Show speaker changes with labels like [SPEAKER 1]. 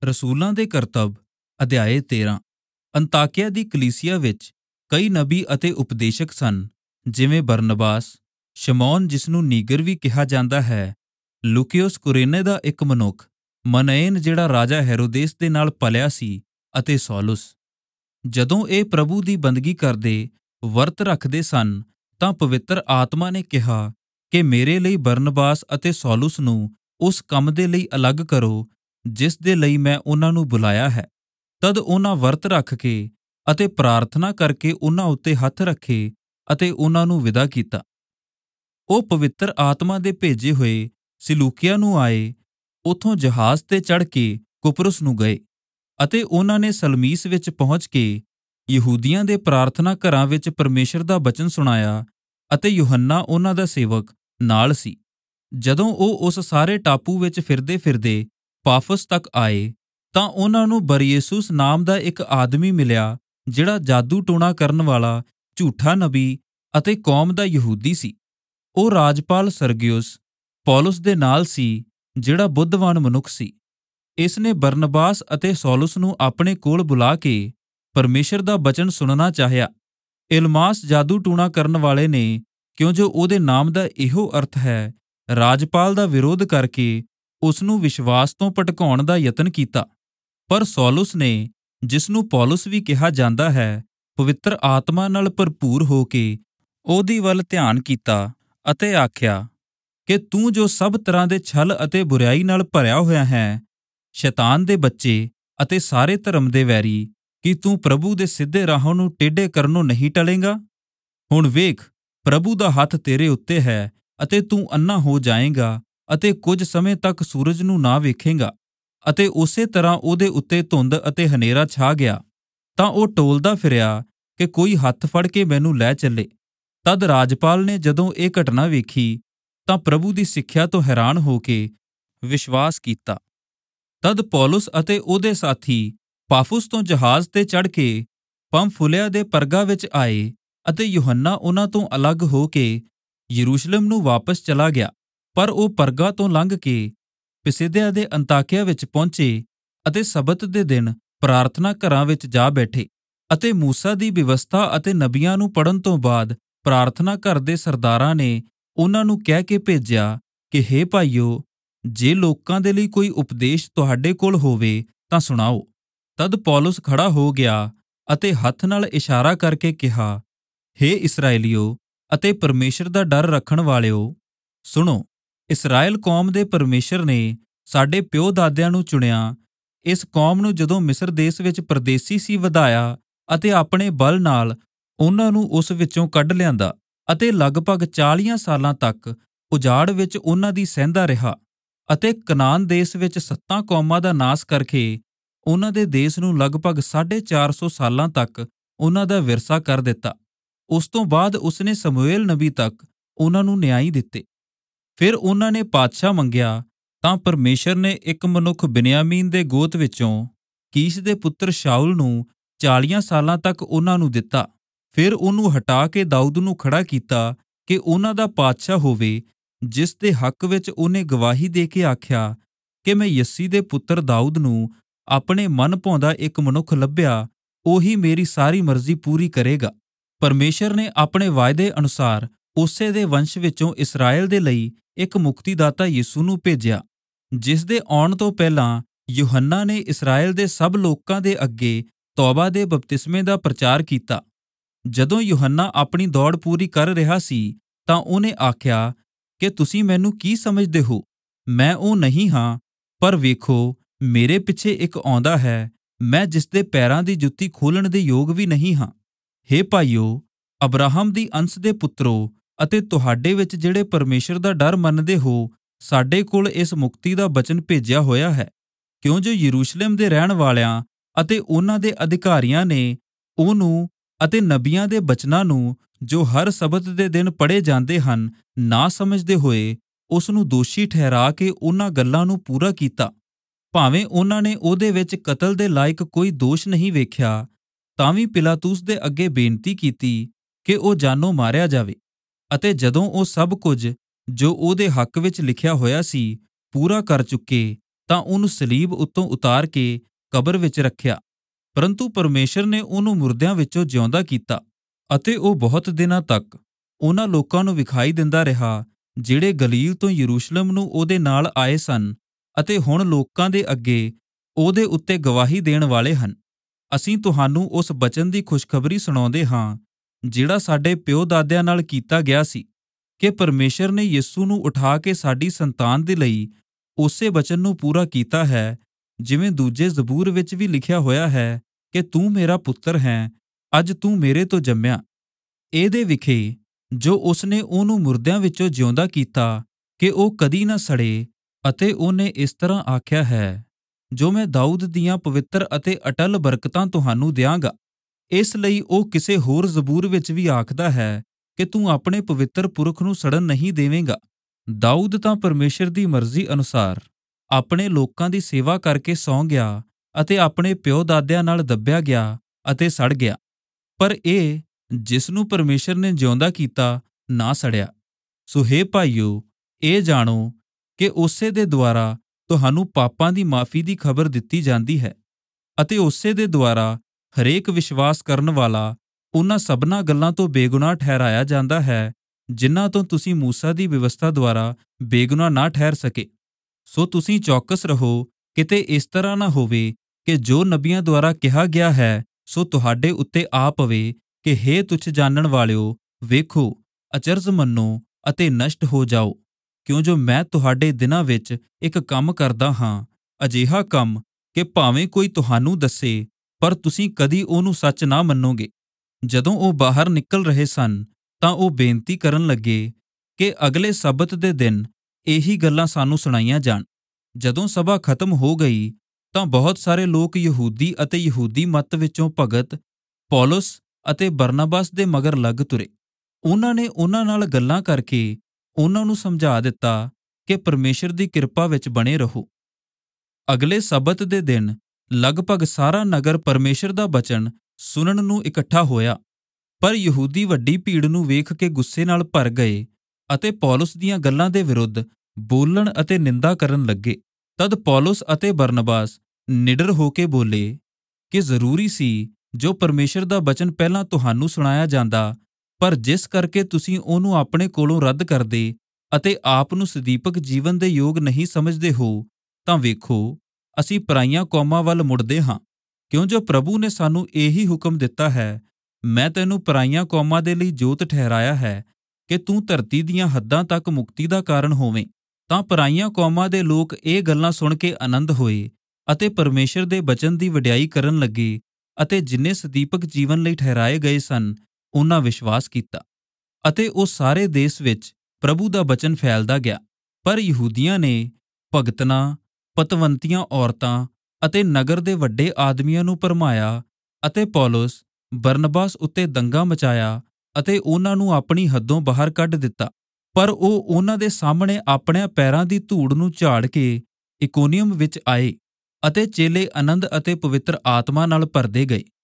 [SPEAKER 1] ਰਸੂਲਾਂ ਦੇ ਕਰਤੱਵ ਅਧਿਆਇ 13। ਅੰਤਾਕਿਆ ਦੀ ਕਲੀਸਿਆ ਵਿੱਚ ਕਈ ਨਬੀ ਅਤੇ ਉਪਦੇਸ਼ਕ ਸਨ, ਜਿਵੇਂ ਬਰਨਬਾਸ, ਸ਼ਮੌਨ ਜਿਸਨੂੰ ਨੀਗਰ ਵੀ ਕਿਹਾ ਜਾਂਦਾ ਹੈ, ਲੂਕਿयुस ਕੁਰੇਨੇ ਦਾ ਇੱਕ ਮਨੁੱਖ, ਮਨਏਨ ਜਿਹੜਾ ਰਾਜਾ ਹੈਰੋਦੇਸ ਦੇ ਨਾਲ ਪਲਿਆ ਸੀ, ਅਤੇ ਸੌਲੁਸ। ਜਦੋਂ ਇਹ ਪ੍ਰਭੂ ਦੀ ਬੰਦਗੀ ਕਰਦੇ ਵਰਤ ਰੱਖਦੇ ਸਨ, ਤਾਂ ਪਵਿੱਤਰ ਆਤਮਾ ਨੇ ਕਿਹਾ ਕਿ ਮੇਰੇ ਲਈ ਬਰਨਬਾਸ ਅਤੇ ਸੌਲੁਸ ਨੂੰ ਉਸ ਕੰਮ ਦੇ ਲਈ ਅਲੱਗ ਕਰੋ ਜਿਸ ਦੇ ਲਈ ਮੈਂ ਉਹਨਾਂ ਨੂੰ ਬੁਲਾਇਆ ਹੈ। ਤਦ ਉਹਨਾਂ ਵਰਤ ਰੱਖ ਕੇ ਅਤੇ ਪ੍ਰਾਰਥਨਾ ਕਰਕੇ ਉਹਨਾਂ ਉੱਤੇ ਹੱਥ ਰੱਖੇ ਅਤੇ ਉਹਨਾਂ ਨੂੰ ਵਿਦਾ ਕੀਤਾ। ਉਹ ਪਵਿੱਤਰ ਆਤਮਾ ਦੇ ਭੇਜੇ ਹੋਏ ਸਿਲੂਕਿਆ ਨੂੰ ਆਏ, ਉੱਥੋਂ ਜਹਾਜ਼ ਤੇ ਚੜ੍ਹ ਕੇ ਕੁਪਰੁਸ ਨੂੰ ਗਏ ਅਤੇ ਉਹਨਾਂ ਨੇ ਸਲਮੀਸ ਵਿੱਚ ਪਹੁੰਚ ਕੇ ਯਹੂਦੀਆਂ ਦੇ ਪ੍ਰਾਰਥਨਾ ਘਰਾਂ ਵਿੱਚ ਪਰਮੇਸ਼ਰ ਦਾ ਬਚਨ ਸੁਣਾਇਆ, ਅਤੇ ਯੂਹੰਨਾ ਉਹਨਾਂ ਦਾ ਸੇਵਕ ਨਾਲ ਸੀ। ਜਦੋਂ ਉਹ ਉਸ ਸਾਰੇ ਟਾਪੂ ਵਿੱਚ ਫਿਰਦੇ ਪਾਫਸ ਤੱਕ ਆਏ, ਤਾਂ ਉਹਨਾਂ ਨੂੰ ਬਰਯੇਸੂਸ ਨਾਮ ਦਾ ਇੱਕ ਆਦਮੀ ਮਿਲਿਆ, ਜਿਹੜਾ ਜਾਦੂ ਟੂਣਾ ਕਰਨ ਵਾਲਾ ਝੂਠਾ ਨਬੀ ਅਤੇ ਕੌਮ ਦਾ ਯਹੂਦੀ ਸੀ। ਉਹ ਰਾਜਪਾਲ ਸਰਗਿਉਸ ਪੌਲੁਸ ਦੇ ਨਾਲ ਸੀ, ਜਿਹੜਾ ਬੁੱਧਵਾਨ ਮਨੁੱਖ ਸੀ। ਇਸ ਨੇ ਬਰਨਬਾਸ ਅਤੇ ਸੌਲੁਸ ਨੂੰ ਆਪਣੇ ਕੋਲ ਬੁਲਾ ਕੇ ਪਰਮੇਸ਼ਰ ਦਾ ਬਚਨ ਸੁਣਨਾ ਚਾਹਿਆ। ਇਲਮਾਸ ਜਾਦੂ ਟੂਣਾ ਕਰਨ ਵਾਲੇ ਨੇ, ਕਿਉਂ ਜੋ ਉਹਦੇ ਨਾਮ ਦਾ ਇਹੋ ਅਰਥ ਹੈ, ਰਾਜਪਾਲ ਦਾ ਵਿਰੋਧ ਕਰਕੇ ਉਸ ਨੂੰ ਵਿਸ਼ਵਾਸ ਤੋਂ ਭਟਕਾਉਣ ਦਾ ਯਤਨ ਕੀਤਾ। ਪਰ ਸੌਲੁਸ ਨੇ, ਜਿਸਨੂੰ ਪੌਲੁਸ ਵੀ ਕਿਹਾ ਜਾਂਦਾ ਹੈ, ਪਵਿੱਤਰ ਆਤਮਾ ਨਾਲ ਭਰਪੂਰ ਹੋ ਕੇ ਉਹਦੀ ਵੱਲ ਧਿਆਨ ਕੀਤਾ ਅਤੇ ਆਖਿਆ ਕਿ ਤੂੰ ਜੋ ਸਭ ਤਰ੍ਹਾਂ ਦੇ ਛਲ ਅਤੇ ਬੁਰਾਈ ਨਾਲ ਭਰਿਆ ਹੋਇਆ ਹੈ, ਸ਼ੈਤਾਨ ਦੇ ਬੱਚੇ ਅਤੇ ਸਾਰੇ ਧਰਮ ਦੇ ਵੈਰੀ, ਕੀ ਤੂੰ ਪ੍ਰਭੂ ਦੇ ਸਿੱਧੇ ਰਾਹਾਂ ਨੂੰ ਟੇਢੇ ਕਰਨੋਂ ਨਹੀਂ ਟਲੇਂਗਾ? ਹੁਣ ਵੇਖ, ਪ੍ਰਭੂ ਦਾ ਹੱਥ ਤੇਰੇ ਉੱਤੇ ਹੈ ਅਤੇ ਤੂੰ ਅੰਨ੍ਹਾ ਹੋ ਜਾਏਂਗਾ ਅਤੇ ਕੁਝ ਸਮੇਂ ਤੱਕ ਸੂਰਜ ਨੂੰ ਨਾ ਵੇਖੇਂਗਾ। ਅਤੇ ਉਸੇ ਤਰ੍ਹਾਂ ਉਹਦੇ ਉੱਤੇ ਧੁੰਦ ਅਤੇ ਹਨੇਰਾ ਛਾ ਗਿਆ। ਤਾਂ ਉਹ ਟੋਲਦਾ ਫਿਰਿਆ ਕਿ ਕੋਈ ਹੱਥ ਫੜ ਕੇ ਮੈਨੂੰ ਲੈ ਚੱਲੇ। ਤਦ ਰਾਜਪਾਲ ਨੇ ਜਦੋਂ ਇਹ ਘਟਨਾ ਵੇਖੀ, ਤਾਂ ਪ੍ਰਭੂ ਦੀ ਸਿੱਖਿਆ ਤੋਂ ਹੈਰਾਨ ਹੋ ਕੇ ਵਿਸ਼ਵਾਸ ਕੀਤਾ। ਤਦ ਪੌਲੁਸ ਅਤੇ ਉਹਦੇ ਸਾਥੀ ਪਾਫੁਸ ਤੋਂ ਜਹਾਜ਼ ਤੇ ਚੜ੍ਹ ਕੇ ਪੰਫੂਲਿਆ ਦੇ ਪਰਗਾ ਵਿੱਚ ਆਏ, ਅਤੇ ਯੂਹੰਨਾ ਉਹਨਾਂ ਤੋਂ ਅਲੱਗ ਹੋ ਕੇ ਯਰੂਸ਼ਲਮ ਨੂੰ ਵਾਪਸ ਚਲਾ ਗਿਆ। ਪਰ ਉਹ ਪਰਗਾ ਤੋਂ ਲੰਘ ਕੇ ਪਿਸਿਦਿਆ ਦੇ ਅੰਤਾਕਿਆ ਵਿੱਚ ਪਹੁੰਚੇ ਅਤੇ ਸਬਤ ਦੇ ਦਿਨ ਪ੍ਰਾਰਥਨਾ ਘਰਾਂ ਵਿੱਚ ਜਾ ਬੈਠੇ। ਅਤੇ ਮੂਸਾ ਦੀ ਵਿਵਸਥਾ ਅਤੇ ਨਬੀਆਂ ਨੂੰ ਪੜ੍ਹਨ ਤੋਂ ਬਾਅਦ ਪ੍ਰਾਰਥਨਾ ਘਰ ਦੇ ਸਰਦਾਰਾਂ ਨੇ ਉਹਨਾਂ ਨੂੰ ਕਹਿ ਕੇ ਭੇਜਿਆ ਕਿ ਹੇ ਭਾਈਓ, ਜੇ ਲੋਕਾਂ ਦੇ ਲਈ ਕੋਈ ਉਪਦੇਸ਼ ਤੁਹਾਡੇ ਕੋਲ ਹੋਵੇ ਤਾਂ ਸੁਣਾਓ। ਤਦ ਪੌਲੁਸ ਖੜਾ ਹੋ ਗਿਆ ਅਤੇ ਹੱਥ ਨਾਲ ਇਸ਼ਾਰਾ ਕਰਕੇ ਕਿਹਾ, ਹੇ ਇਸਰਾਏਲੀਓ ਅਤੇ ਪਰਮੇਸ਼ਰ ਦਾ ਡਰ ਰੱਖਣ ਵਾਲਿਓ, ਸੁਣੋ। ਇਸਰਾਏਲ ਕੌਮ ਦੇ ਪਰਮੇਸ਼ਰ ਨੇ ਸਾਡੇ ਪਿਓ ਦਾਦਿਆਂ ਨੂੰ ਚੁਣਿਆ। ਇਸ ਕੌਮ ਨੂੰ ਜਦੋਂ ਮਿਸਰ ਦੇਸ ਵਿੱਚ ਪਰਦੇਸੀ ਸੀ ਵਧਾਇਆ, ਅਤੇ ਆਪਣੇ ਬਲ ਨਾਲ ਉਹਨਾਂ ਨੂੰ ਉਸ ਵਿੱਚੋਂ ਕੱਢ ਲਿਆਂਦਾ, ਅਤੇ ਲਗਭਗ 40 ਸਾਲਾਂ ਤੱਕ ਉਜਾੜ ਵਿੱਚ ਉਹਨਾਂ ਦੀ ਸਹਿੰਦਾ ਰਿਹਾ, ਅਤੇ ਕਨਾਨ ਦੇਸ ਵਿੱਚ 7 ਕੌਮਾਂ ਦਾ ਨਾਸ ਕਰਕੇ ਉਹਨਾਂ ਦੇ ਦੇਸ ਨੂੰ ਲਗਭਗ 450 ਸਾਲਾਂ ਤੱਕ ਉਹਨਾਂ ਦਾ ਵਿਰਸਾ ਕਰ ਦਿੱਤਾ। ਉਸ ਤੋਂ ਬਾਅਦ ਉਸਨੇ ਸਮੂਏਲ ਨਬੀ ਤੱਕ ਉਹਨਾਂ ਨੂੰ ਨਿਆਈ ਦਿੱਤੇ। ਫਿਰ ਉਹਨਾਂ ਨੇ ਪਾਤਸ਼ਾਹ ਮੰਗਿਆ, ਤਾਂ ਪਰਮੇਸ਼ਰ ਨੇ ਇੱਕ ਮਨੁੱਖ ਬਿਨਯਾਮੀਨ ਦੇ ਗੋਤ ਵਿੱਚੋਂ ਕੀਸ਼ ਦੇ ਪੁੱਤਰ ਸ਼ਾਊਲ ਨੂੰ 40 ਸਾਲਾਂ ਤੱਕ ਉਹਨਾਂ ਨੂੰ ਦਿੱਤਾ। ਫਿਰ ਉਹਨੂੰ ਹਟਾ ਕੇ ਦਾਊਦ ਨੂੰ ਖੜਾ ਕੀਤਾ ਕਿ ਉਹਨਾਂ ਦਾ ਪਾਤਸ਼ਾਹ ਹੋਵੇ, ਜਿਸ ਦੇ ਹੱਕ ਵਿੱਚ ਉਹਨੇ ਗਵਾਹੀ ਦੇ ਕੇ ਆਖਿਆ ਕਿ ਮੈਂ ਯੱਸੀ ਦੇ ਪੁੱਤਰ ਦਾਊਦ ਨੂੰ ਆਪਣੇ ਮਨ ਭਾਉਂਦਾ ਇੱਕ ਮਨੁੱਖ ਲੱਭਿਆ, ਉਹੀ ਮੇਰੀ ਸਾਰੀ ਮਰਜ਼ੀ ਪੂਰੀ ਕਰੇਗਾ। ਪਰਮੇਸ਼ਰ ਨੇ ਆਪਣੇ ਵਾਅਦੇ ਅਨੁਸਾਰ ਉਸੇ ਦੇ ਵੰਸ਼ ਵਿੱਚੋਂ ਇਸਰਾਏਲ ਦੇ ਲਈ ਇੱਕ ਮੁਕਤੀਦਾਤਾ ਯਿਸੂ ਨੂੰ ਭੇਜਿਆ, ਜਿਸ ਦੇ ਆਉਣ ਤੋਂ ਪਹਿਲਾਂ ਯੂਹੰਨਾ ਨੇ ਇਸਰਾਏਲ ਦੇ ਸਭ ਲੋਕਾਂ ਦੇ ਅੱਗੇ ਤੌਬਾ ਦੇ ਬਪਤਿਸਮੇ ਦਾ ਪ੍ਰਚਾਰ ਕੀਤਾ। ਜਦੋਂ ਯੂਹੰਨਾ ਆਪਣੀ ਦੌੜ ਪੂਰੀ ਕਰ ਰਿਹਾ ਸੀ, ਤਾਂ ਉਹਨੇ ਆਖਿਆ ਕਿ ਤੁਸੀਂ ਮੈਨੂੰ ਕੀ ਸਮਝਦੇ ਹੋ? ਮੈਂ ਉਹ ਨਹੀਂ ਹਾਂ, ਪਰ ਵੇਖੋ, ਮੇਰੇ ਪਿੱਛੇ ਇੱਕ ਆਉਂਦਾ ਹੈ, ਮੈਂ ਜਿਸ ਦੇ ਪੈਰਾਂ ਦੀ ਜੁੱਤੀ ਖੋਲਣ ਦੇ ਯੋਗ ਵੀ ਨਹੀਂ ਹਾਂ। ਹੇ ਭਾਈਓ, ਅਬਰਾਹਮ ਦੀ ਅੰਸ਼ ਦੇ ਪੁੱਤਰੋ ਅਤੇ ਤੁਹਾਡੇ ਵਿੱਚ ਜਿਹੜੇ ਪਰਮੇਸ਼ਰ ਦਾ ਡਰ ਮੰਨਦੇ ਹੋ, ਸਾਡੇ ਕੋਲ ਇਸ ਮੁਕਤੀ ਦਾ ਬਚਨ ਭੇਜਿਆ ਹੋਇਆ ਹੈ। ਕਿਉਂ ਜੋ ਯਰੂਸ਼ਲਮ ਦੇ ਰਹਿਣ ਵਾਲਿਆਂ ਅਤੇ ਉਹਨਾਂ ਦੇ ਅਧਿਕਾਰੀਆਂ ਨੇ ਉਹਨੂੰ ਅਤੇ ਨਬੀਆਂ ਦੇ ਬਚਨਾਂ ਨੂੰ, ਜੋ ਹਰ ਸਬਤ ਦੇ ਦਿਨ ਪੜ੍ਹੇ ਜਾਂਦੇ ਹਨ, ਨਾ ਸਮਝਦੇ ਹੋਏ ਉਸ ਨੂੰ ਦੋਸ਼ੀ ਠਹਿਰਾ ਕੇ ਉਹਨਾਂ ਗੱਲਾਂ ਨੂੰ ਪੂਰਾ ਕੀਤਾ। ਭਾਵੇਂ ਉਹਨਾਂ ਨੇ ਉਹਦੇ ਵਿੱਚ ਕਤਲ ਦੇ ਲਾਇਕ ਕੋਈ ਦੋਸ਼ ਨਹੀਂ ਵੇਖਿਆ, ਤਾਂ ਵੀ ਪਿਲਾਤੂਸ ਦੇ ਅੱਗੇ ਬੇਨਤੀ ਕੀਤੀ ਕਿ ਉਹ ਜਾਨੋਂ ਮਾਰਿਆ ਜਾਵੇ। ਅਤੇ ਜਦੋਂ ਉਹ ਸਭ ਕੁਝ ਜੋ ਉਹਦੇ ਹੱਕ ਵਿੱਚ ਲਿਖਿਆ ਹੋਇਆ ਸੀ ਪੂਰਾ ਕਰ ਚੁੱਕੇ, ਤਾਂ ਉਹਨੂੰ ਸਲੀਬ ਉੱਤੋਂ ਉਤਾਰ ਕੇ ਕਬਰ ਵਿੱਚ ਰੱਖਿਆ। ਪਰੰਤੂ ਪਰਮੇਸ਼ਰ ਨੇ ਉਹਨੂੰ ਮੁਰਦਿਆਂ ਵਿੱਚੋਂ ਜਿਉਂਦਾ ਕੀਤਾ ਅਤੇ ਉਹ ਬਹੁਤ ਦਿਨਾਂ ਤੱਕ ਉਹਨਾਂ ਲੋਕਾਂ ਨੂੰ ਵਿਖਾਈ ਦਿੰਦਾ ਰਿਹਾ ਜਿਹੜੇ ਗਲੀਲ ਤੋਂ ਯਰੂਸ਼ਲਮ ਨੂੰ ਉਹਦੇ ਨਾਲ ਆਏ ਸਨ ਅਤੇ ਹੁਣ ਲੋਕਾਂ ਦੇ ਅੱਗੇ ਉਹਦੇ ਉੱਤੇ ਗਵਾਹੀ ਦੇਣ ਵਾਲੇ ਹਨ। ਅਸੀਂ ਤੁਹਾਨੂੰ ਉਸ ਬਚਨ ਦੀ ਖੁਸ਼ਖਬਰੀ ਸੁਣਾਉਂਦੇ ਹਾਂ ਜਿਹੜਾ ਸਾਡੇ ਪਿਓ ਦਾਦਿਆਂ ਨਾਲ ਕੀਤਾ ਗਿਆ ਸੀ ਕਿ ਪਰਮੇਸ਼ਰ ਨੇ ਯਿਸੂ ਨੂੰ ਉਠਾ ਕੇ ਸਾਡੀ ਸੰਤਾਨ ਦੇ ਲਈ ਉਸੇ ਬਚਨ ਨੂੰ ਪੂਰਾ ਕੀਤਾ ਹੈ, ਜਿਵੇਂ ਦੂਜੇ ਜ਼ਬੂਰ ਵਿੱਚ ਵੀ ਲਿਖਿਆ ਹੋਇਆ ਹੈ ਕਿ ਤੂੰ ਮੇਰਾ ਪੁੱਤਰ ਹੈ, ਅੱਜ ਤੂੰ ਮੇਰੇ ਤੋਂ ਜੰਮਿਆ। ਇਹਦੇ ਵਿਖੇ ਜੋ ਉਸਨੇ ਉਹਨੂੰ ਮੁਰਦਿਆਂ ਵਿੱਚੋਂ ਜਿਉਂਦਾ ਕੀਤਾ ਕਿ ਉਹ ਕਦੀ ਨਾ ਸੜੇ, ਅਤੇ ਉਹਨੇ ਇਸ ਤਰ੍ਹਾਂ ਆਖਿਆ ਹੈ, ਜੋ ਮੈਂ ਦਾਊਦ ਦੀਆਂ ਪਵਿੱਤਰ ਅਤੇ ਅਟਲ ਬਰਕਤਾਂ ਤੁਹਾਨੂੰ ਦਿਆਂਗਾ। ਇਸ ਲਈ ਉਹ ਕਿਸੇ ਹੋਰ ਜ਼ਬੂਰ ਵਿੱਚ ਵੀ ਆਖਦਾ ਹੈ ਕਿ ਤੂੰ ਆਪਣੇ ਪਵਿੱਤਰ ਪੁਰਖ ਨੂੰ ਸੜਨ ਨਹੀਂ ਦੇਵੇਂਗਾ। ਦਾਊਦ ਤਾਂ ਪਰਮੇਸ਼ਰ ਦੀ ਮਰਜ਼ੀ ਅਨੁਸਾਰ ਆਪਣੇ ਲੋਕਾਂ ਦੀ ਸੇਵਾ ਕਰਕੇ ਸੌਂ ਗਿਆ ਅਤੇ ਆਪਣੇ ਪਿਓ ਦਾਦਿਆਂ ਨਾਲ ਦੱਬਿਆ ਗਿਆ ਅਤੇ ਸੜ ਗਿਆ, ਪਰ ਇਹ ਜਿਸ ਨੂੰ ਪਰਮੇਸ਼ਰ ਨੇ ਜਿਉਂਦਾ ਕੀਤਾ ਨਾ ਸੜਿਆ। ਸੋ ਹੇ ਭਾਈਓ, ਇਹ ਜਾਣੋ ਕਿ ਉਸੇ ਦੇ ਦੁਆਰਾ ਤੁਹਾਨੂੰ ਪਾਪਾਂ ਦੀ ਮਾਫੀ ਦੀ ਖਬਰ ਦਿੱਤੀ ਜਾਂਦੀ ਹੈ ਅਤੇ ਉਸੇ ਦੇ ਦੁਆਰਾ ਹਰੇਕ ਵਿਸ਼ਵਾਸ ਕਰਨ ਵਾਲਾ ਉਹਨਾਂ ਸਭਨਾਂ ਗੱਲਾਂ ਤੋਂ ਬੇਗੁਨਾਹ ਠਹਿਰਾਇਆ ਜਾਂਦਾ ਹੈ ਜਿਨ੍ਹਾਂ ਤੋਂ ਤੁਸੀਂ ਮੂਸਾ ਦੀ ਵਿਵਸਥਾ ਦੁਆਰਾ ਬੇਗੁਨਾਹ ਨਾ ਠਹਿਰ ਸਕੇ। ਸੋ ਤੁਸੀਂ ਚੌਕਸ ਰਹੋ, ਕਿਤੇ ਇਸ ਤਰ੍ਹਾਂ ਨਾ ਹੋਵੇ ਕਿ ਜੋ ਨਬੀਆਂ ਦੁਆਰਾ ਕਿਹਾ ਗਿਆ ਹੈ ਸੋ ਤੁਹਾਡੇ ਉੱਤੇ ਆ ਪਵੇ ਕਿ ਹੇ ਤੁੱਛ ਜਾਣਨ ਵਾਲਿਓ, ਵੇਖੋ, ਅਚਰਜ ਮੰਨੋ ਅਤੇ ਨਸ਼ਟ ਹੋ ਜਾਓ, ਕਿਉਂ ਜੋ ਮੈਂ ਤੁਹਾਡੇ ਦਿਨਾਂ ਵਿੱਚ ਇੱਕ ਕੰਮ ਕਰਦਾ ਹਾਂ, ਅਜਿਹਾ ਕੰਮ ਕਿ ਭਾਵੇਂ ਕੋਈ ਤੁਹਾਨੂੰ ਦੱਸੇ ਪਰ ਤੁਸੀਂ ਕਦੀ ਉਹਨੂੰ ਸੱਚ ਨਾ ਮੰਨੋਗੇ। ਜਦੋਂ ਉਹ ਬਾਹਰ ਨਿਕਲ ਰਹੇ ਸਨ ਤਾਂ ਉਹ ਬੇਨਤੀ ਕਰਨ ਲੱਗੇ ਕਿ ਅਗਲੇ ਸਬਤ ਦੇ ਦਿਨ ਇਹੀ ਗੱਲਾਂ ਸਾਨੂੰ ਸੁਣਾਈਆਂ ਜਾਣ। ਜਦੋਂ ਸਭਾ ਖਤਮ ਹੋ ਗਈ ਤਾਂ ਬਹੁਤ ਸਾਰੇ ਲੋਕ ਯਹੂਦੀ ਅਤੇ ਯਹੂਦੀ ਮੱਤ ਵਿੱਚੋਂ ਭਗਤ ਪੌਲੁਸ ਅਤੇ ਬਰਨਬਾਸ ਦੇ ਮਗਰ ਲੱਗ ਤੁਰੇ। ਉਹਨਾਂ ਨੇ ਉਹਨਾਂ ਨਾਲ ਗੱਲਾਂ ਕਰਕੇ ਉਹਨਾਂ ਨੂੰ ਸਮਝਾ ਦਿੱਤਾ ਕਿ ਪਰਮੇਸ਼ਰ ਦੀ ਕਿਰਪਾ ਵਿੱਚ ਬਣੇ ਰਹੋ। ਅਗਲੇ ਸਬਤ ਦੇ ਦਿਨ ਲਗਭਗ ਸਾਰਾ ਨਗਰ ਪਰਮੇਸ਼ਰ ਦਾ ਬਚਨ ਸੁਣਨ ਨੂੰ ਇਕੱਠਾ ਹੋਇਆ, ਪਰ ਯਹੂਦੀ ਵੱਡੀ ਭੀੜ ਨੂੰ ਵੇਖ ਕੇ ਗੁੱਸੇ ਨਾਲ ਭਰ ਗਏ ਅਤੇ ਪੌਲੁਸ ਦੀਆਂ ਗੱਲਾਂ ਦੇ ਵਿਰੁੱਧ ਬੋਲਣ ਅਤੇ ਨਿੰਦਾ ਕਰਨ ਲੱਗੇ। ਤਦ ਪੌਲੁਸ ਅਤੇ ਬਰਨਬਾਸ ਨਿਡਰ ਹੋ ਕੇ ਬੋਲੇ ਕਿ ਜ਼ਰੂਰੀ ਸੀ ਜੋ ਪਰਮੇਸ਼ਰ ਦਾ ਬਚਨ ਪਹਿਲਾਂ ਤੁਹਾਨੂੰ ਸੁਣਾਇਆ ਜਾਂਦਾ, ਪਰ ਜਿਸ ਕਰਕੇ ਤੁਸੀਂ ਉਹਨੂੰ ਆਪਣੇ ਕੋਲੋਂ ਰੱਦ ਕਰਦੇ ਅਤੇ ਆਪ ਨੂੰ ਸਦੀਪਕ ਜੀਵਨ ਦੇ ਯੋਗ ਨਹੀਂ ਸਮਝਦੇ ਹੋ, ਤਾਂ ਵੇਖੋ, ਅਸੀਂ ਪਰਾਈਆਂ ਕੌਮਾਂ ਵੱਲ ਮੁੜਦੇ ਹਾਂ, ਕਿਉਂ ਜੋ ਪ੍ਰਭੂ ਨੇ ਸਾਨੂੰ ਇਹੀ ਹੁਕਮ ਦਿੱਤਾ ਹੈ, ਮੈਂ ਤੈਨੂੰ ਪਰਾਈਆਂ ਕੌਮਾਂ ਦੇ ਲਈ ਜੋਤ ਠਹਿਰਾਇਆ ਹੈ ਕਿ ਤੂੰ ਧਰਤੀ ਦੀਆਂ ਹੱਦਾਂ ਤੱਕ ਮੁਕਤੀ ਦਾ ਕਾਰਨ ਹੋਵੇਂ। ਤਾਂ ਪਰਾਈਆਂ ਕੌਮਾਂ ਦੇ ਲੋਕ ਇਹ ਗੱਲਾਂ ਸੁਣ ਕੇ ਆਨੰਦ ਹੋਏ ਅਤੇ ਪਰਮੇਸ਼ਰ ਦੇ ਬਚਨ ਦੀ ਵਡਿਆਈ ਕਰਨ ਲੱਗੇ, ਅਤੇ ਜਿੰਨੇ ਸਦੀਪਕ ਜੀਵਨ ਲਈ ਠਹਿਰਾਏ ਗਏ ਸਨ ਉਹਨਾਂ ਵਿਸ਼ਵਾਸ ਕੀਤਾ, ਅਤੇ ਉਹ ਸਾਰੇ ਦੇਸ਼ ਵਿੱਚ ਪ੍ਰਭੂ ਦਾ ਬਚਨ ਫੈਲਦਾ ਗਿਆ। ਪਰ ਯਹੂਦੀਆਂ ਨੇ ਭਗਤਨਾਂ, ਪਤਵੰਤੀਆਂ ਔਰਤਾਂ ਅਤੇ ਨਗਰ ਦੇ ਵੱਡੇ ਆਦਮੀਆਂ ਨੂੰ ਭਰਮਾਇਆ ਅਤੇ ਪੌਲੁਸ ਬਰਨਬਾਸ ਉੱਤੇ ਦੰਗਾ ਮਚਾਇਆ ਅਤੇ ਉਹਨਾਂ ਨੂੰ ਆਪਣੀ ਹੱਦੋਂ ਬਾਹਰ ਕੱਢ ਦਿੱਤਾ। ਪਰ ਉਹ ਉਹਨਾਂ ਦੇ ਸਾਹਮਣੇ ਆਪਣਿਆਂ ਪੈਰਾਂ ਦੀ ਧੂੜ ਨੂੰ ਝਾੜ ਕੇ ਇਕੋਨੀਅਮ ਵਿੱਚ ਆਏ ਅਤੇ ਚੇਲੇ ਆਨੰਦ ਅਤੇ ਪਵਿੱਤਰ ਆਤਮਾ ਨਾਲ ਭਰਦੇ ਗਏ।